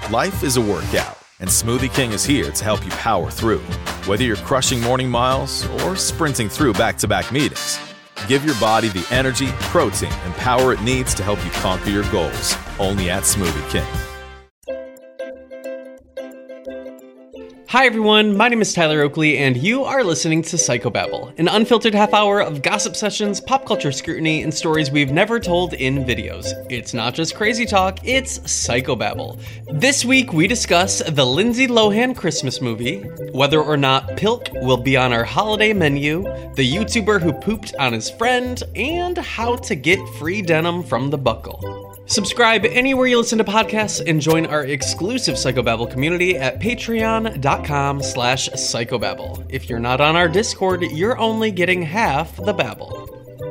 Life is a workout, and Smoothie King is here to help you power through. Whether you're crushing morning miles or sprinting through back-to-back meetings, give your body the energy, protein, and power it needs to help you conquer your goals. Only at Smoothie King. Hi everyone, my name is Tyler Oakley, and you are listening to Psychobabble, an unfiltered half hour of gossip sessions, pop culture scrutiny, and stories we've never told in videos. It's not just crazy talk, it's Psychobabble. This week we discuss the Lindsay Lohan Christmas movie, whether or not Pilk will be on our holiday menu, the YouTuber who pooped on his friend, and how to get free denim from the buckle. Subscribe anywhere you listen to podcasts and join our exclusive Psychobabble community at patreon.com/psychobabble. If you're not on our Discord, you're only getting half the babble.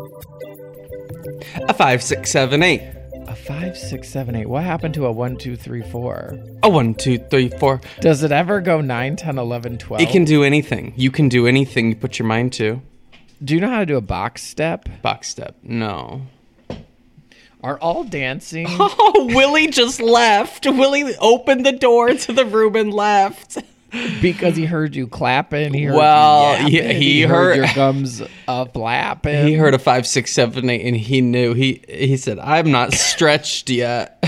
A 5, 6, 7, 8. A 5, 6, 7, 8. What happened to a 1, 2, 3, 4? A 1, 2, 3, 4. Does it ever go 9, 10, 11, 12? It can do anything. You can do anything you put your mind to. Do you know how to do a box step? Box step. No. Are all dancing? Oh, Willie just left. Willie opened the door to the room and left. Because he heard you clapping. He heard he heard your gums flapping. He heard a 5, 6, 7, 8, and he knew. He said, "I'm not stretched yet."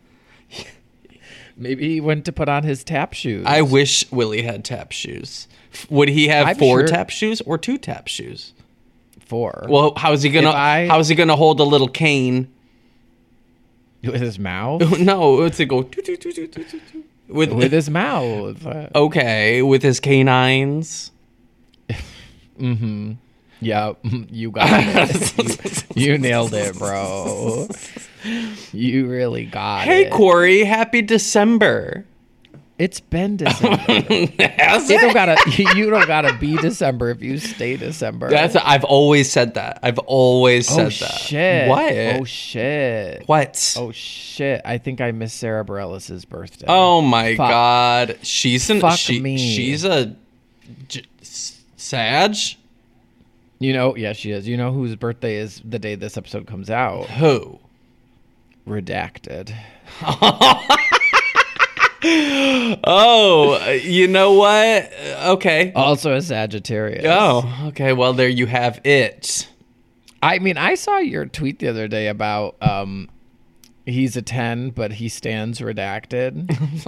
Maybe he went to put on his tap shoes. I wish Willie had tap shoes. Would he have I'm 4 sure. tap shoes or 2 tap shoes? 4. Well, how's he gonna hold a little cane? With his mouth? No, it's a go with his mouth. Okay, with his canines. Mm-hmm. Yeah, you got it. You nailed it, bro. You really got it. Hey, Corey, happy December. It's been December. Has You it? don't gotta be December if you stay December. I've always said that. I've always said that. Shit. What? Oh shit. What? Oh shit. I think I missed Sarah Bareilles' birthday. Oh my Fuck. God. She's me. She's a Sag? You know, yeah, she is. You know whose birthday is the day this episode comes out? Who? Redacted. Oh, you know what? Okay. Also a Sagittarius. Oh, okay. Well, there you have it. I mean, I saw your tweet the other day about he's a 10, but he stands redacted.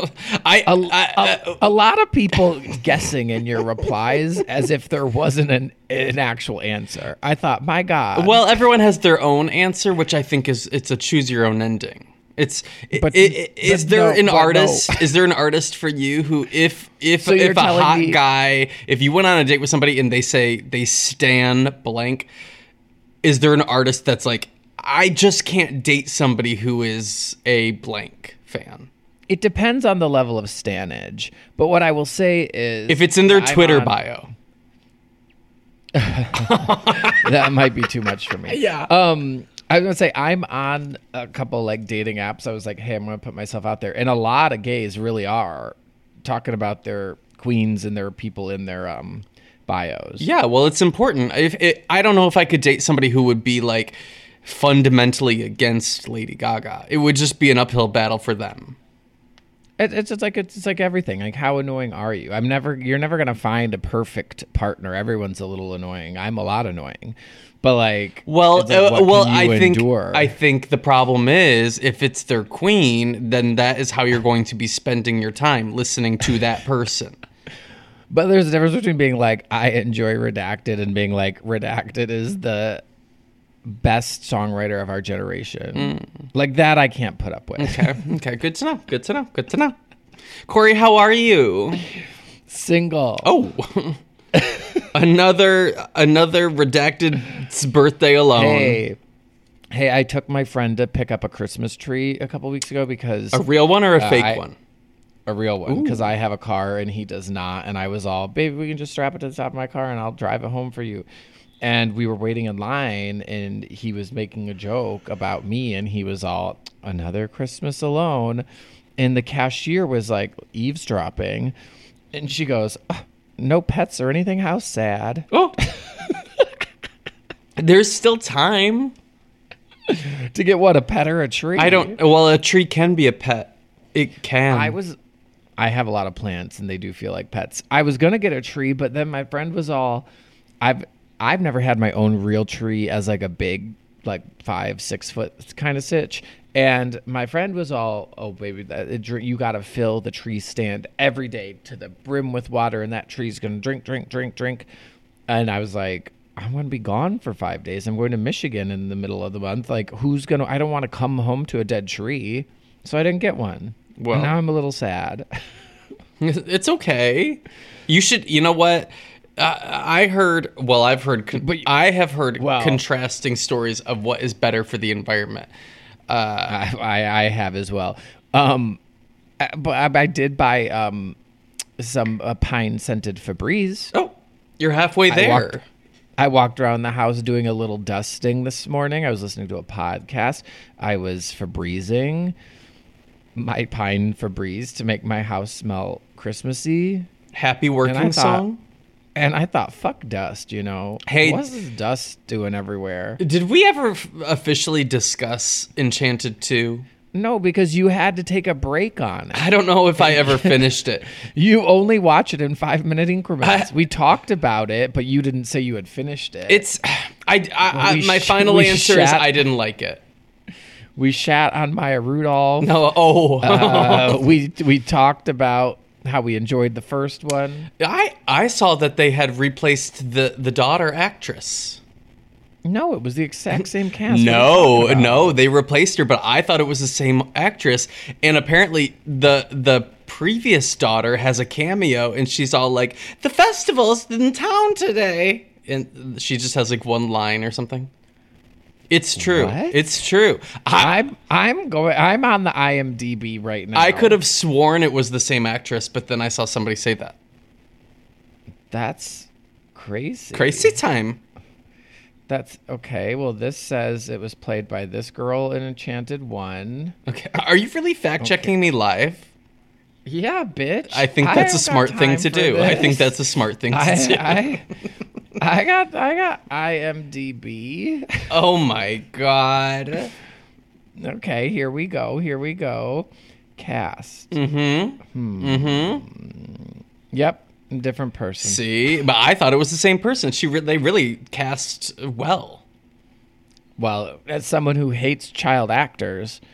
A lot of people guessing in your replies as if there wasn't an actual answer. I thought, my God. Well, everyone has their own answer, which I think it's a choose your own ending. Is there an artist for you who if a hot guy, if you went on a date with somebody and they say they stan blank, is there an artist that's like, I just can't date somebody who is a blank fan? It depends on the level of stanage. But what I will say is, if it's in their Twitter bio. That might be too much for me. Yeah. I was gonna say I'm on a couple like dating apps. I was like, hey, I'm gonna put myself out there, and a lot of gays really are talking about their queens and their people in their bios. Yeah, well, it's important. I don't know if I could date somebody who would be like fundamentally against Lady Gaga. It would just be an uphill battle for them. It's like everything. Like, how annoying are you? You're never gonna find a perfect partner. Everyone's a little annoying. I'm a lot annoying. But like, I think the problem is if it's their queen, then that is how you're going to be spending your time, listening to that person. But there's a difference between being like, I enjoy Redacted, and being like, Redacted is the best songwriter of our generation. Like that, I can't put up with. Okay, good to know. Corey, how are you? Single. Oh. Another Redacted's birthday alone. Hey, I took my friend to pick up a Christmas tree a couple weeks ago because... A real one or a fake one? A real one, because I have a car and he does not. And I was all, baby, we can just strap it to the top of my car and I'll drive it home for you. And we were waiting in line and he was making a joke about me and he was all, another Christmas alone. And the cashier was like eavesdropping. And she goes... no pets or anything? How sad. Oh. There's still time. To get what, a pet or a tree? Well, a tree can be a pet. It can. I have a lot of plants and they do feel like pets. I was going to get a tree, but then my friend was all, I've never had my own real tree as like a big, like 5-6 foot kind of sitch. And my friend was all, oh baby, you got to fill the tree stand every day to the brim with water, and that tree's going to drink. And I was like, I'm going to be gone for 5 days. I'm going to Michigan in the middle of the month. Like, I don't want to come home to a dead tree. So I didn't get one. Well, and now I'm a little sad. It's okay. You should, you know what? I have heard contrasting stories of what is better for the environment. I have as well. But I did buy some pine scented Febreze. Oh, you're halfway there. I walked around the house doing a little dusting this morning. I was listening to a podcast. I was Febrezing my pine Febreze to make my house smell Christmassy. Happy working song. And I thought, fuck dust, you know. Hey, what's this dust doing everywhere? Did we ever officially discuss Enchanted 2? No, because you had to take a break on it. I don't know if I ever finished it. You only watch it in 5-minute increments. We talked about it, but you didn't say you had finished it. My final answer is I didn't like it. We shat on Maya Rudolph. No, we talked about how we enjoyed the first one. I saw that they had replaced the daughter actress. No, it was the exact same cast. No, they replaced her, but I thought it was the same actress. And apparently the previous daughter has a cameo, and she's all like, "The festival's in town today," and she just has like one line or something. It's true. What? It's true. I'm on the IMDb right now. I could have sworn it was the same actress, but then I saw somebody say that. That's crazy. Crazy time. That's okay. Well, this says it was played by this girl in Enchanted 1. Okay. Are you really fact-checking me live? Yeah, bitch. I think that's a smart thing to do. This. I think that's a smart thing to do. I got IMDb. Oh my God. Okay, here we go. Cast. Yep, different person. See, but I thought it was the same person. They really cast well. Well, as someone who hates child actors,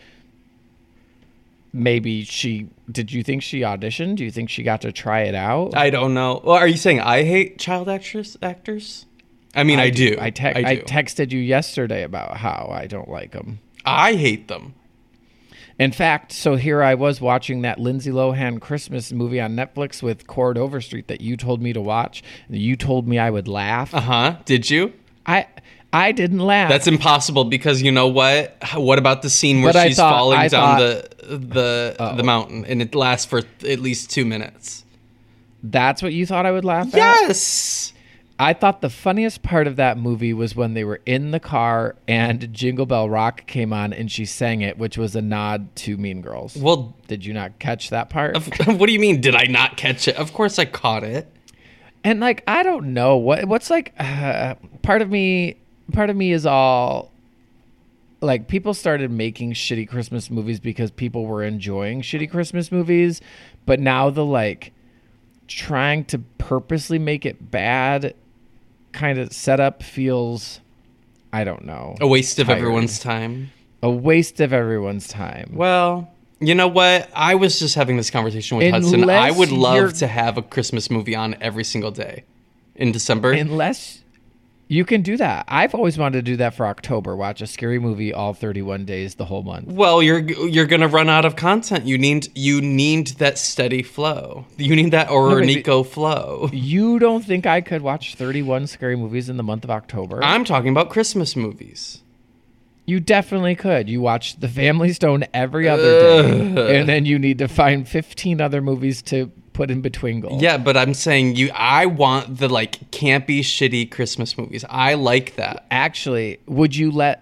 maybe did you think she auditioned? Do you think she got to try it out? I don't know. Well, are you saying I hate child actors? I mean, I do. I texted you yesterday about how I don't like them. I hate them. In fact, so here I was watching that Lindsay Lohan Christmas movie on Netflix with Cord Overstreet that you told me to watch. You told me I would laugh. Did you? I didn't laugh. That's impossible because you know what? What about the scene where she's falling down the mountain and it lasts for at least 2 minutes? That's what you thought I would laugh at? Yes. I thought the funniest part of that movie was when they were in the car and Jingle Bell Rock came on and she sang it, which was a nod to Mean Girls. Well, did you not catch that part? What do you mean? Did I not catch it? Of course I caught it. And like, I don't know what's like, part of me is all like, people started making shitty Christmas movies because people were enjoying shitty Christmas movies, but now the like trying to purposely make it bad kind of setup feels, I don't know, a waste of everyone's time. A waste of everyone's time. Well, you know what? I was just having this conversation with Hudson. I would love to have a Christmas movie on every single day in December. Unless you can do that. I've always wanted to do that for October. Watch a scary movie all 31 days the whole month. Well, you're going to run out of content. You need that steady flow. You need that Ornico flow. You don't think I could watch 31 scary movies in the month of October? I'm talking about Christmas movies. You definitely could. You watch The Family Stone every other day, and then you need to find 15 other movies to put in between goals. Yeah, but I'm saying I want the like campy, shitty Christmas movies. I like that. Actually, would you let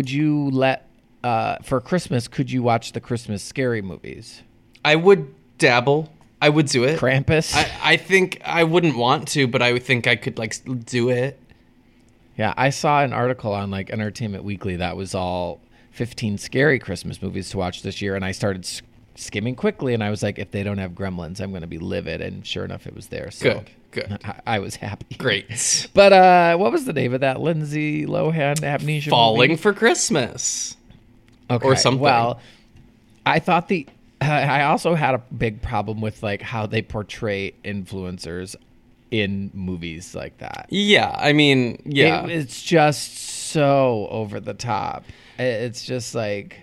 for Christmas, could you watch the Christmas scary movies? I would dabble. I would do it. Krampus? I think I wouldn't want to, but I would think I could like do it. Yeah, I saw an article on like Entertainment Weekly that was all 15 scary Christmas movies to watch this year, and I started skimming quickly, and I was like, if they don't have Gremlins, I'm going to be livid. And sure enough, it was there. So Good. I was happy. Great. But what was the name of that Lindsay Lohan amnesia Falling movie? for Christmas. Okay. Or something. Well, I thought I also had a big problem with like how they portray influencers in movies like that. Yeah, I mean, yeah. It's just so over the top. It's just like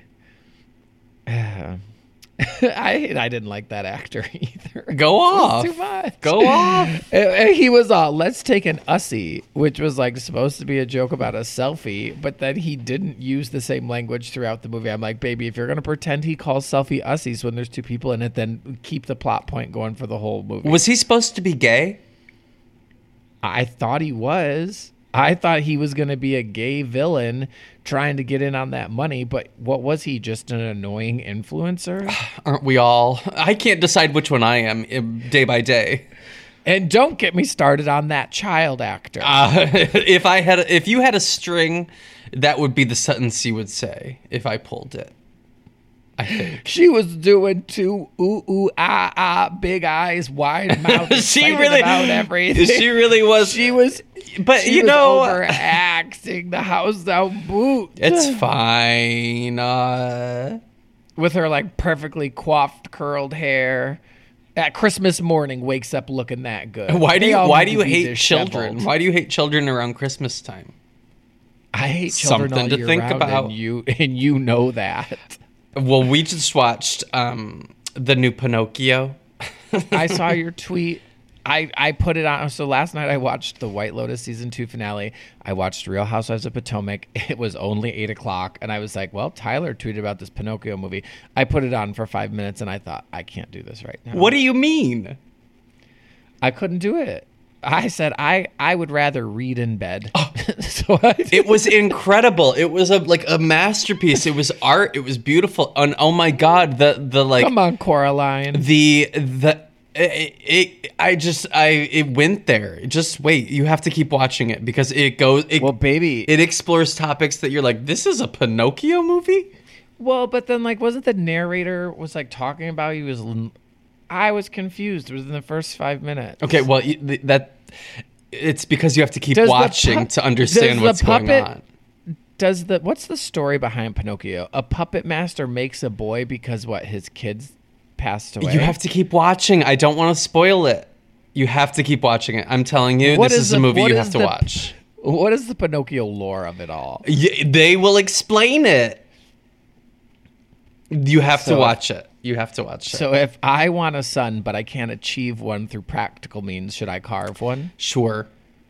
I didn't like that actor either. Go off. It was too much. Go off. He was let's take an Ussie, which was like supposed to be a joke about a selfie, but then he didn't use the same language throughout the movie. I'm like, baby, if you're going to pretend he calls selfie Ussies when there's two people in it, then keep the plot point going for the whole movie. Was he supposed to be gay? I thought he was. I thought he was going to be a gay villain trying to get in on that money, but what was he, just an annoying influencer? Aren't we all? I can't decide which one I am day by day. And don't get me started on that child actor. If you had a string, that would be the sentence you would say if I pulled it. I think. She was doing two big eyes, wide mouth. She really about everything. She really was. She was. But she you was know, overacting the house down boot. It's fine. With her like perfectly coiffed, curled hair. At Christmas morning, wakes up looking that good. Why do you be hate disheveled. children? Why do you hate children around Christmas time? I hate children Something all to year think round, about. and you know that. Well, we just watched the new Pinocchio. I saw your tweet. I put it on. So last night I watched the White Lotus season 2 finale. I watched Real Housewives of Potomac. It was only 8:00, and I was like, "Well, Tyler tweeted about this Pinocchio movie." I put it on for 5 minutes, and I thought, I can't do this right now. What do you mean? I couldn't do it. I said I would rather read in bed. It was incredible. It was a masterpiece. It was art. It was beautiful. And oh my God, the like. Come on, Coraline. It went there. Just wait. You have to keep watching it because it goes. Well, baby, it explores topics that you're like, this is a Pinocchio movie. Well, but then like, wasn't the narrator was like talking about he was? I was confused. It was in the first 5 minutes. Okay, well it's because you have to keep watching to understand what's going on. What's the story behind Pinocchio? A puppet master makes a boy because his kids passed away. You have to keep watching. I don't want to spoil it. You have to keep watching it. I'm telling you, this is a movie you have to watch. What is the Pinocchio lore of it all? They will explain it. You have to watch it. You have to watch it. So if I want a son, but I can't achieve one through practical means, should I carve one? Sure.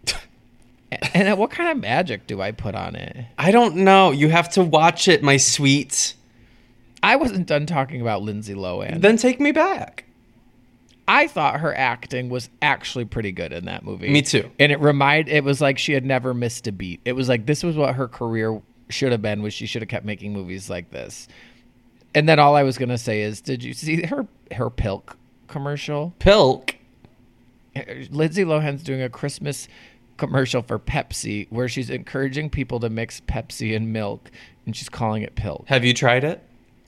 And what kind of magic do I put on it? I don't know. You have to watch it, my sweet. I wasn't done talking about Lindsay Lohan. Then take me back. I thought her acting was actually pretty good in that movie. Me too. And it was like she had never missed a beat. It was like this was what her career should have been, was she should have kept making movies like this. And then all I was going to say is, did you see her Pilk commercial? Pilk? Lindsay Lohan's doing a Christmas commercial for Pepsi where she's encouraging people to mix Pepsi and milk, and she's calling it Pilk. Have you tried it?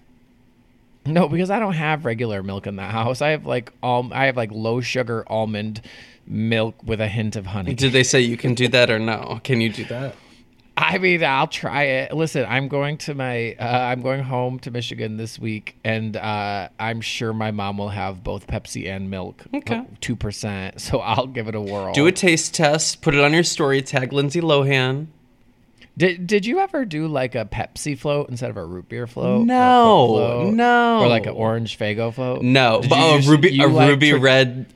No, because I don't have regular milk in the house. I have like low sugar almond milk with a hint of honey. Did they say you can do that or no? Can you do that? I mean, I'll try it. Listen, I'm going home to Michigan this week, and I'm sure my mom will have both Pepsi and milk. Okay. 2%. So I'll give it a whirl. Do a taste test. Put it on your story. Tag Lindsay Lohan. Did you ever do like a Pepsi float instead of a root beer float? No. Or like an orange Faygo float? No. A ruby red,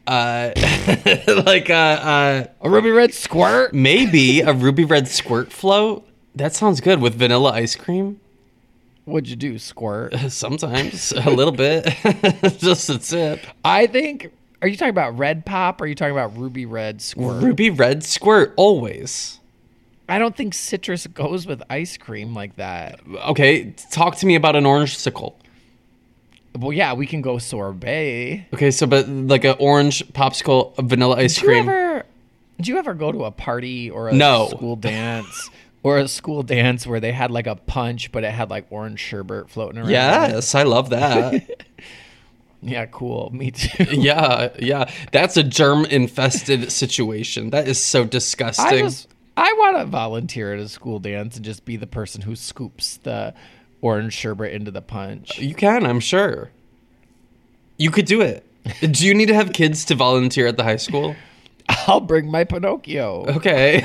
like a ruby red squirt? Maybe a ruby red squirt float. That sounds good with vanilla ice cream. What'd you do, squirt? Sometimes a little bit, just a sip. I think. Are you talking about red pop? Or are you talking about ruby red squirt? Ruby red squirt always. I don't think citrus goes with ice cream like that. Okay, talk to me about an orange-sicle. Well, yeah, we can go sorbet. Okay, so but like an orange popsicle, a vanilla ice cream. Did you ever go to a party or a school dance? Or a school dance where they had like a punch, but it had like orange sherbet floating around? Yes, I love that. Yeah, cool. Me too. Yeah. That's a germ-infested situation. That is so disgusting. I want to volunteer at a school dance and just be the person who scoops the orange sherbet into the punch. You can, I'm sure. You could do it. Do you need to have kids to volunteer at the high school? I'll bring my Pinocchio. Okay.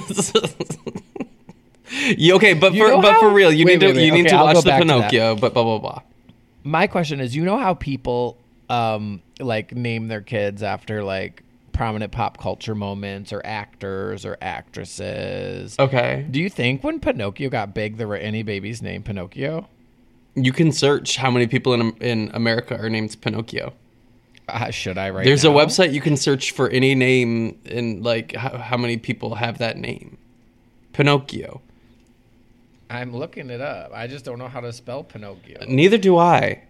Okay, but for real, you need to watch the Pinocchio, but blah blah blah. My question is, you know how people like name their kids after like prominent pop culture moments or actors or actresses? Okay. Do you think when Pinocchio got big, there were any babies named Pinocchio? You can search how many people in America are named Pinocchio. Should I write? There's a website you can search for any name and like how many people have that name. Pinocchio. I'm looking it up. I just don't know how to spell Pinocchio. Neither do I.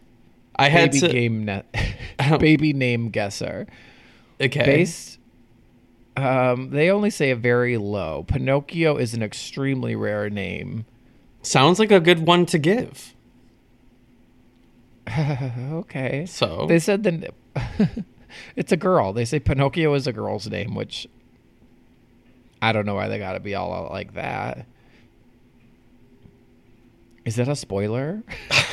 Baby name guesser. Okay. Based. They only say a very low. Pinocchio is an extremely rare name. Sounds like a good one to give. Okay. So they said that it's a girl. They say Pinocchio is a girl's name, which I don't know why they got to be all out like that. Is that a spoiler?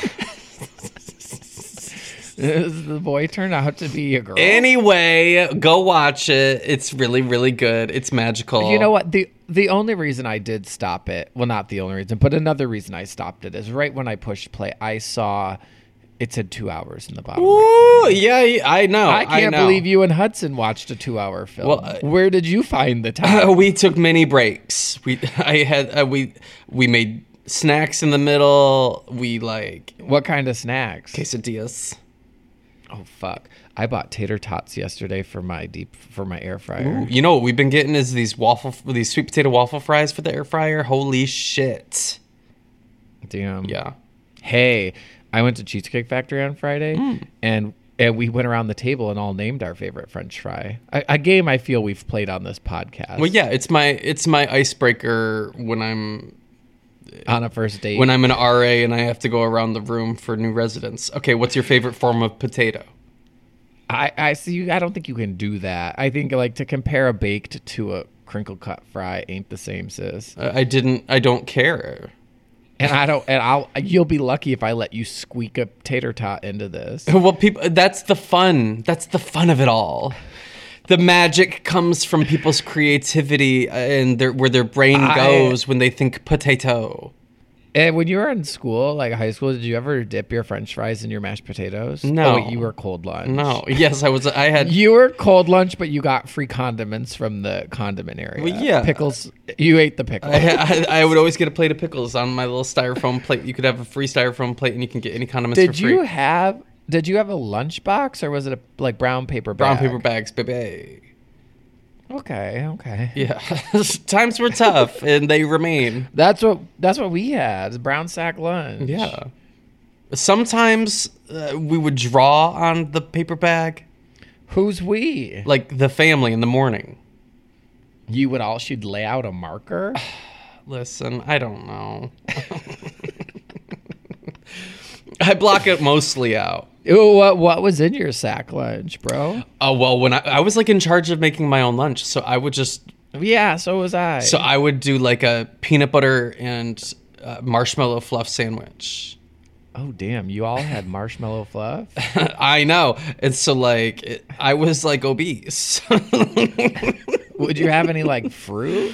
Does the boy turn out to be a girl? Anyway, go watch it. It's really, really good. It's magical. You know what? The only reason I did stop it, well, not the only reason, but another reason I stopped it is right when I pushed play, I saw it said 2 hours in the bottom. Ooh, yeah, I know. I can't believe you and Hudson watched a 2-hour film. Well, where did you find the time? We took many breaks. We made snacks in the middle. What kind of snacks? Quesadillas. Oh fuck! I bought tater tots yesterday for my air fryer. Ooh, you know what we've been getting is these sweet potato waffle fries for the air fryer. Holy shit! Damn. Yeah. Hey, I went to Cheesecake Factory on Friday, and we went around the table and all named our favorite French fry. A game I feel we've played on this podcast. Well, yeah, it's my icebreaker when I'm on a first date. When I'm an RA and I have to go around the room for new residents. Okay, what's your favorite form of potato? I see. I don't think you can do that. I think like to compare a baked to a crinkle cut fry ain't the same, sis. I don't care. And you'll be lucky if I let you squeak a tater tot into this. Well, that's the fun. That's the fun of it all. The magic comes from people's creativity and where their brain goes when they think potato. And when you were in school, like high school, did you ever dip your French fries in your mashed potatoes? No. Oh, wait, you were cold lunch. No. Yes, I was. You were cold lunch, but you got free condiments from the condiment area. Well, yeah. Pickles. You ate the pickles. I would always get a plate of pickles on my little styrofoam plate. You could have a free styrofoam plate, and you can get any condiments for free. Did you have a lunchbox, or was it a brown paper bag? Brown paper bags, baby. Okay. Yeah. Times were tough, and they remain. That's what we had. Brown sack lunch. Yeah. Sometimes we would draw on the paper bag. Who's we? Like the family in the morning. She'd lay out a marker? Listen, I don't know. I block it mostly out. What was in your sack lunch, bro? Oh, well, when I was like in charge of making my own lunch, so I would just... Yeah, so was I. So I would do like a peanut butter and marshmallow fluff sandwich. Oh, damn. You all had marshmallow fluff? I know. And so like, I was like obese. Would you have any like fruit?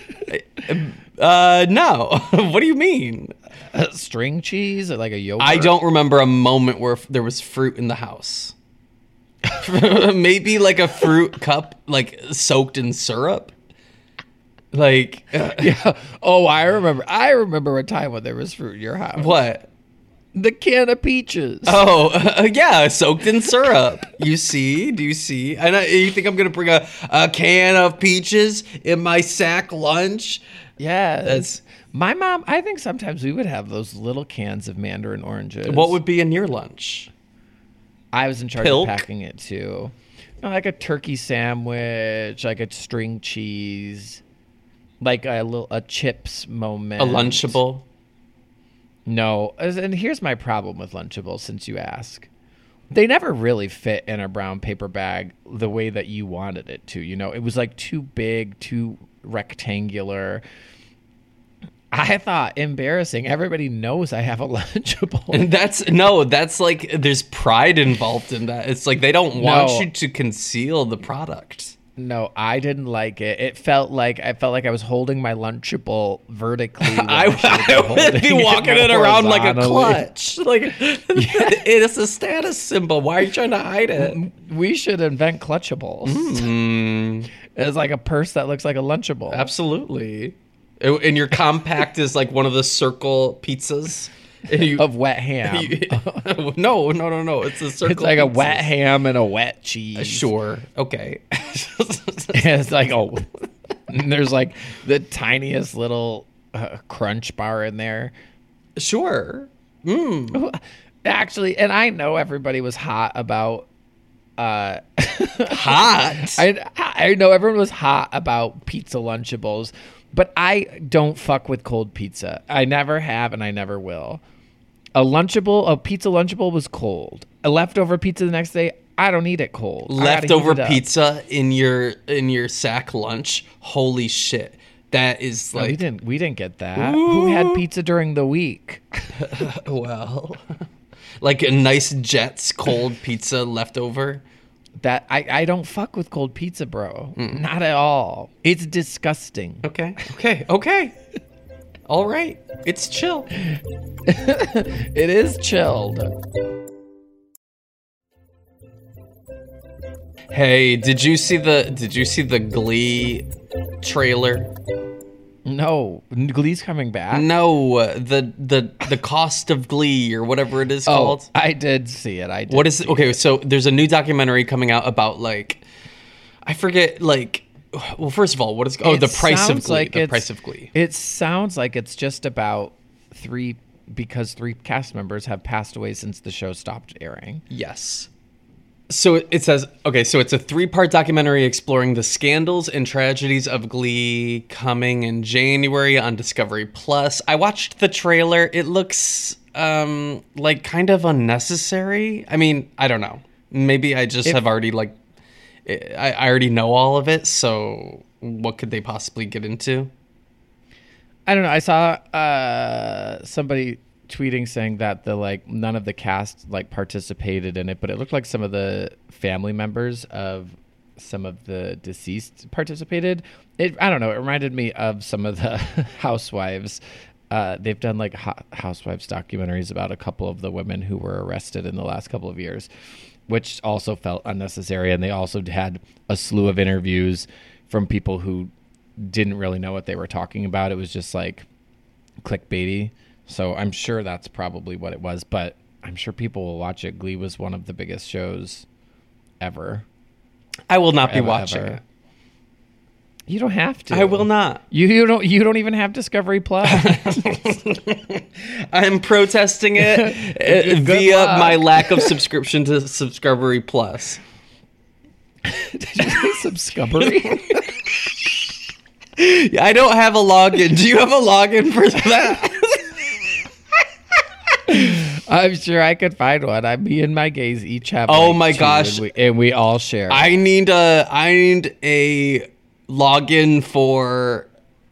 No. What do you mean? String cheese or like a yogurt? I don't remember a moment where there was fruit in the house. Maybe like a fruit cup, like soaked in syrup. Like, yeah. Oh, I remember a time when there was fruit in your house. What? The can of peaches. Oh, yeah, soaked in syrup. You see? Do you see? And you think I'm gonna bring a can of peaches in my sack lunch? Yeah, my mom. I think sometimes we would have those little cans of mandarin oranges. What would be in your lunch? I was in charge of packing it too. Like a turkey sandwich, like a string cheese, like a chips moment. A Lunchable? No, and here's my problem with Lunchables. Since you ask, they never really fit in a brown paper bag the way that you wanted it to. You know, it was like too big, too rectangular. I thought embarrassing. Everybody knows I have a Lunchable. And that's like, there's pride involved in that. It's like they don't want you to conceal the product. No, I didn't like it. I felt like I was holding my Lunchable vertically. I would be walking it around like a clutch. Like it is a status symbol. Why are you trying to hide it? We should invent Clutchables. It's like a purse that looks like a Lunchable. Absolutely. And your compact is like one of the circle pizzas. Of wet ham. No. It's a circle. It's like a wet ham and a wet cheese. Sure. Okay. It's like, there's like the tiniest little crunch bar in there. Sure. Actually, and I know everybody was hot about hot. I know everyone was hot about pizza Lunchables, but I don't fuck with cold pizza. I never have, and I never will. A pizza Lunchable was cold. A leftover pizza the next day, I don't eat it cold. Leftover pizza in your sack lunch. Holy shit. That is like we didn't get that. Ooh. Who had pizza during the week? Well, like a nice Jets cold pizza leftover. That I don't fuck with cold pizza, bro. Not at all. It's disgusting. Okay. All right. It's chill. It is chilled. Hey, did you see the Glee trailer? No, Glee's coming back. No, the cost of Glee or whatever it is called. I did see it. What is it? Okay, so there's a new documentary coming out about like, I forget like. Well, first of all, what is the price of Glee? The price of Glee. It sounds like it's just about three cast members have passed away since the show stopped airing. Yes. So it says, okay, so it's a 3-part documentary exploring the scandals and tragedies of Glee, coming in January on Discovery Plus. I watched the trailer. It looks like kind of unnecessary. I mean, I don't know. Maybe I just have already like, I already know all of it. So what could they possibly get into? I don't know. I saw somebody tweeting saying that none of the cast participated in it, but it looked like some of the family members of some of the deceased participated. I don't know. It reminded me of some of the Housewives. They've done Housewives documentaries about a couple of the women who were arrested in the last couple of years, which also felt unnecessary. And they also had a slew of interviews from people who didn't really know what they were talking about. It was just like clickbaity. So I'm sure that's probably what it was, but I'm sure people will watch it. Glee was one of the biggest shows ever. I will not be watching it. You don't have to. I will not. You don't even have Discovery Plus. I'm protesting it via my lack of subscription to Discovery Plus. Did you say Subscovery? I don't have a login. Do you have a login for that? I'm sure I could find one. Me and my gays each have. Oh my gosh! And we all share. I need a login for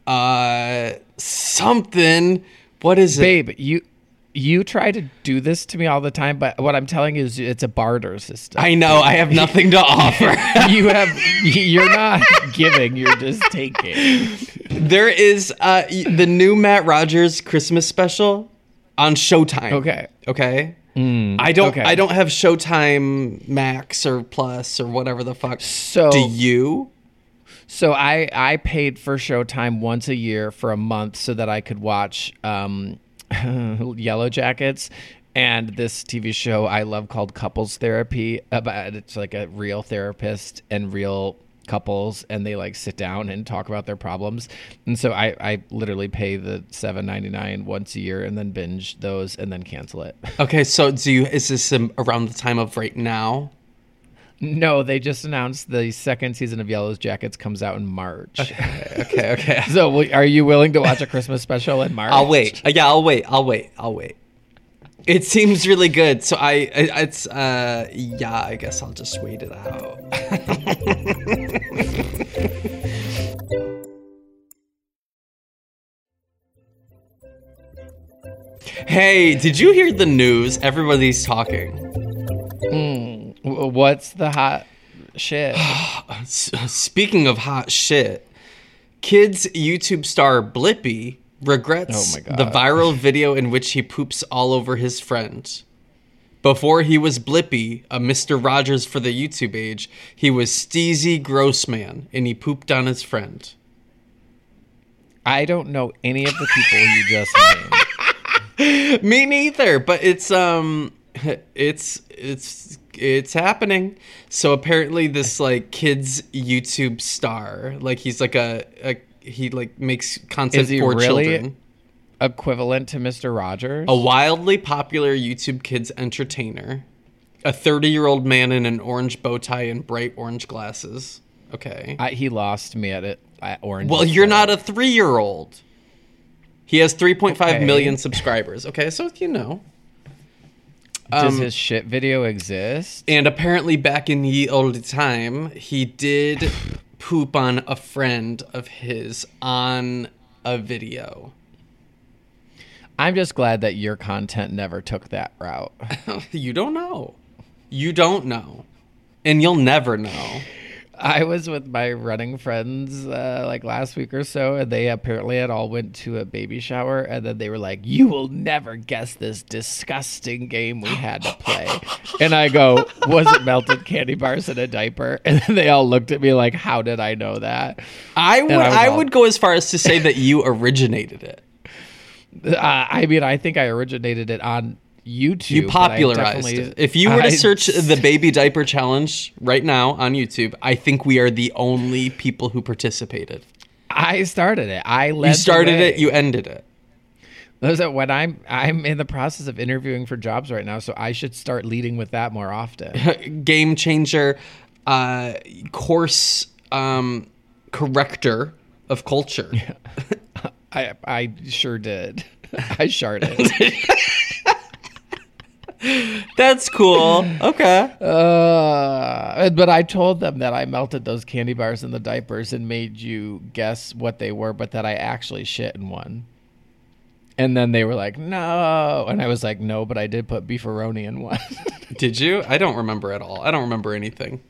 something. What is it, babe? You try to do this to me all the time, but what I'm telling you is it's a barter system. I know. I have nothing to offer. You're not giving. You're just taking. There is the new Matt Rogers Christmas special on Showtime. Okay. I don't have Showtime Max or Plus or whatever the fuck. So do you? So I paid for Showtime once a year for a month so that I could watch Yellow Jackets and this TV show I love called Couples Therapy. It's like a real therapist and real couples, and they sit down and talk about their problems. And so I literally pay the $7.99 once a year and then binge those and then cancel it. Okay, so is this around the time of right now? No, they just announced the second season of Yellow Jackets comes out in March. Okay. So are you willing to watch a Christmas special in March? I'll wait. Yeah, I'll wait. It seems really good. So I guess I'll just wait it out. Hey, did you hear the news? Everybody's talking. What's the hot shit? Speaking of hot shit, kids YouTube star Blippi regrets the viral video in which he poops all over his friend. Before he was Blippi, a Mr. Rogers for the YouTube age, he was Steezy Grossman, and he pooped on his friend. I don't know any of the people you just named. Me neither, but it's happening. So apparently this like kids YouTube star, like he's like he like makes content for children. Equivalent to Mr. Rogers? A wildly popular YouTube kids entertainer. A 30-year-old man in an orange bow tie and bright orange glasses. Okay. He lost me at orange. Well, you're not a 3-year-old. He has 3.5 million subscribers. Okay, so you know. Does his shit video exist? And apparently back in the old time, he did poop on a friend of his on a video. I'm just glad that your content never took that route. You don't know. You don't know. And you'll never know. I was with my running friends like last week or so, and they apparently had all went to a baby shower, and then they were like, "You will never guess this disgusting game we had to play." And I go, "Was it melted candy bars in a diaper?" And then they all looked at me like, "How did I know that?" I would go as far as to say that you originated it. I mean, I think I originated it on YouTube. You popularized it. If you were to search the baby diaper challenge right now on YouTube, I think we are the only people who participated. I started it. I led. You started it. You ended it. Listen, when I'm in the process of interviewing for jobs right now, so I should start leading with that more often. Game changer, course corrector of culture. Yeah. I sure did. I sharded. That's cool. Okay. But I told them that I melted those candy bars in the diapers and made you guess what they were, but that I actually shit in one. And then they were like, "No." And I was like, "No, but I did put beefaroni in one." Did you? I don't remember at all. I don't remember anything.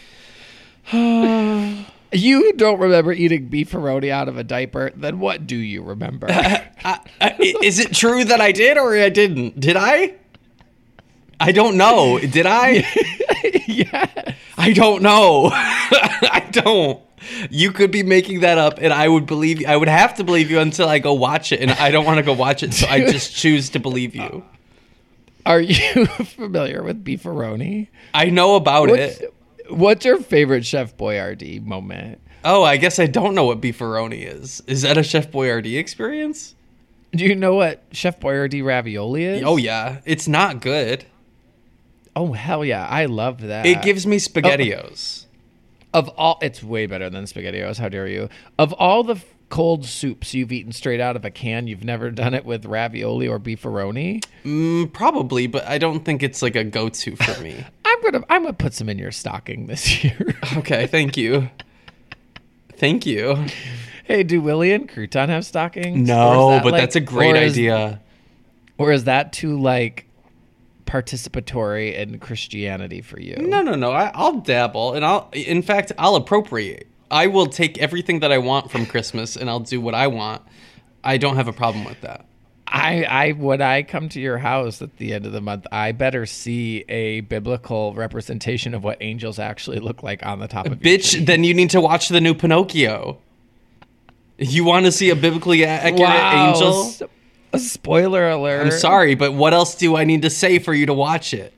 You don't remember eating beefaroni out of a diaper? Then what do you remember? Is it true that I did or I didn't? Did I? I don't know. Did I? Yeah. I don't know. I don't. You could be making that up, and I would believe you. I would have to believe you until I go watch it, and I don't want to go watch it, so I just choose to believe you. Are you familiar with beefaroni? I know about it. What's your favorite Chef Boyardee moment? Oh, I guess I don't know what beefaroni is. Is that a Chef Boyardee experience? Do you know what Chef Boyardee ravioli is? Oh, yeah. It's not good. Oh, hell yeah. I love that. It gives me SpaghettiOs. It's way better than SpaghettiOs. How dare you? Of all the cold soups you've eaten straight out of a can, you've never done it with ravioli or beefaroni? Probably, but I don't think it's like a go-to for me. I'm gonna put some in your stocking this year. Okay, thank you. Thank you. Hey, do Willie and Crouton have stockings? No, but that's a great idea. Or is that too like participatory in Christianity for you? No. I'll dabble, and I'll appropriate. I will take everything that I want from Christmas, and I'll do what I want. I don't have a problem with that. When I come to your house at the end of the month, I better see a biblical representation of what angels actually look like on the top of your tree. Then you need to watch the new Pinocchio. You want to see a biblically accurate angel? A spoiler alert. I'm sorry, but what else do I need to say for you to watch it?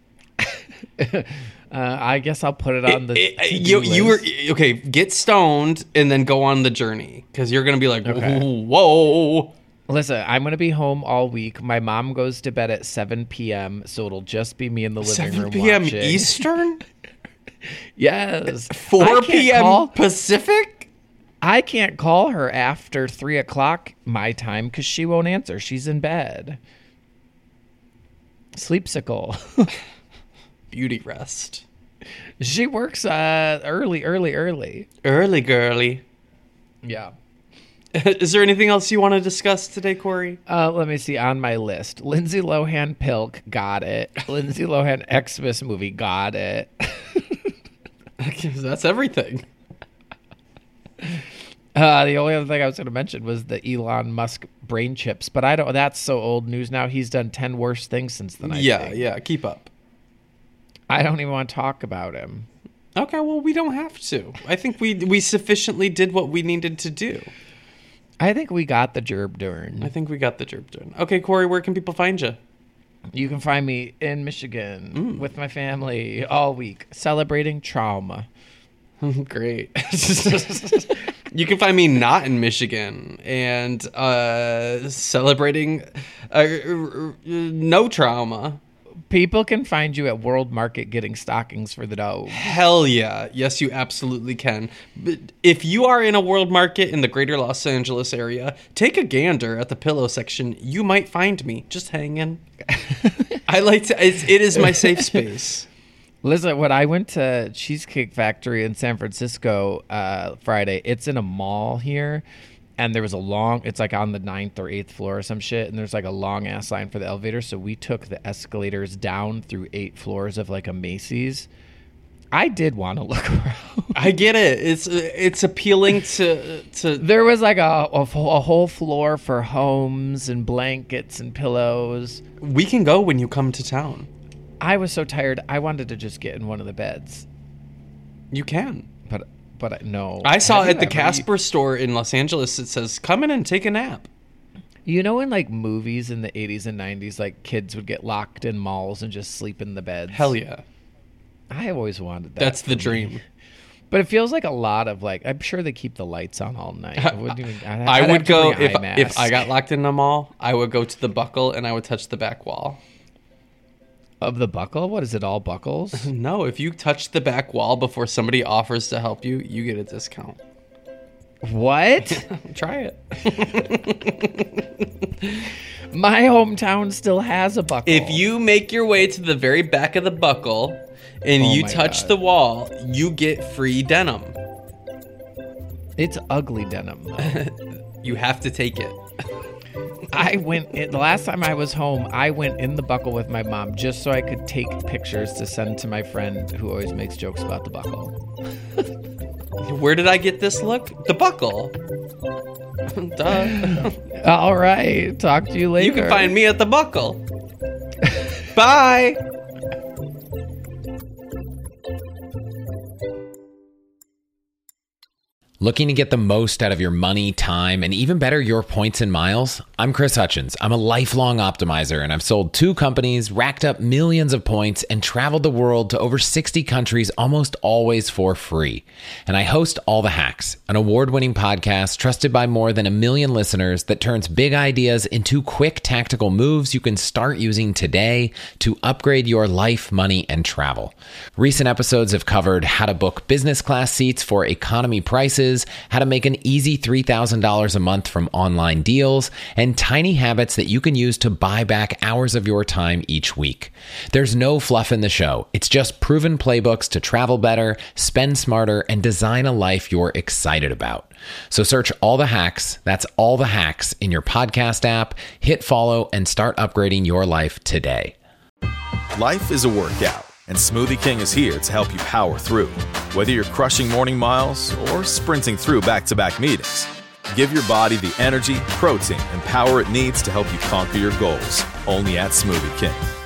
I guess I'll put it on the you were okay. Get stoned and then go on the journey, because you're gonna be like, whoa. Listen, I'm gonna be home all week. My mom goes to bed at 7 p.m., so it'll just be me in the living room 7 p.m. watching. Eastern? Yes. 4 p.m. Pacific? I can't call her after 3 o'clock my time because she won't answer. She's in bed. Sleepsicle. Beauty rest. She works early. Early girly. Yeah. Is there anything else you want to discuss today, Corey? Let me see on my list. Lindsay Lohan Pilk, got it. Lindsay Lohan Xmas movie, got it. That's everything. The only other thing I was going to mention was the Elon Musk brain chips, but I don't. That's so old news now. He's done 10 worse things since then. Yeah. Keep up. I don't even want to talk about him. Okay, well, we don't have to. I think we sufficiently did what we needed to do. I think we got the gerb done. Okay, Corey, where can people find you? You can find me in Michigan with my family all week, celebrating trauma. Great. You can find me not in Michigan and celebrating no trauma. People can find you at World Market getting stockings for the dog. Hell yeah. Yes, you absolutely can. But if you are in a World Market in the greater Los Angeles area, take a gander at the pillow section. You might find me just hanging. It is my safe space. Listen, when I went to Cheesecake Factory in San Francisco Friday, it's in a mall here. And there was it's like on the 9th or 8th floor or some shit. And there's like a long ass line for the elevator. So we took the escalators down through 8 floors of like a Macy's. I did want to look around. I get it. It's appealing to. There was like a whole floor for homes and blankets and pillows. We can go when you come to town. I was so tired. I wanted to just get in one of the beds. You can. But no. I saw at the Casper store in Los Angeles, it says, come in and take a nap. You know, in like movies in the 80s and 90s, like kids would get locked in malls and just sleep in the beds. Hell yeah. I have always wanted that. That's the dream. But it feels like a lot of like, I'm sure they keep the lights on all night. I would go, if I got locked in a mall, I would go to the Buckle and I would touch the back wall. Of the Buckle? What is it, all buckles? No, if you touch the back wall before somebody offers to help you, you get a discount. What? Try it. My hometown still has a Buckle. If you make your way to the very back of the Buckle and you touch the wall, you get free denim. It's ugly denim, though. You have to take it. The last time I was home, I went in the Buckle with my mom just so I could take pictures to send to my friend who always makes jokes about the Buckle. Where did I get this look? The Buckle. Duh. All right. Talk to you later. You can find me at the Buckle. Bye. Looking to get the most out of your money, time, and even better, your points and miles? I'm Chris Hutchins. I'm a lifelong optimizer, and I've sold 2 companies, racked up millions of points, and traveled the world to over 60 countries, almost always for free. And I host All the Hacks, an award-winning podcast trusted by more than 1 million listeners that turns big ideas into quick tactical moves you can start using today to upgrade your life, money, and travel. Recent episodes have covered how to book business class seats for economy prices, how to make an easy $3,000 a month from online deals, and tiny habits that you can use to buy back hours of your time each week. There's no fluff in the show. It's just proven playbooks to travel better, spend smarter, and design a life you're excited about. So search All the Hacks, that's All the Hacks, in your podcast app, hit follow, and start upgrading your life today. Life is a workout, and Smoothie King is here to help you power through. Whether you're crushing morning miles or sprinting through back-to-back meetings, give your body the energy, protein, and power it needs to help you conquer your goals. Only at Smoothie King.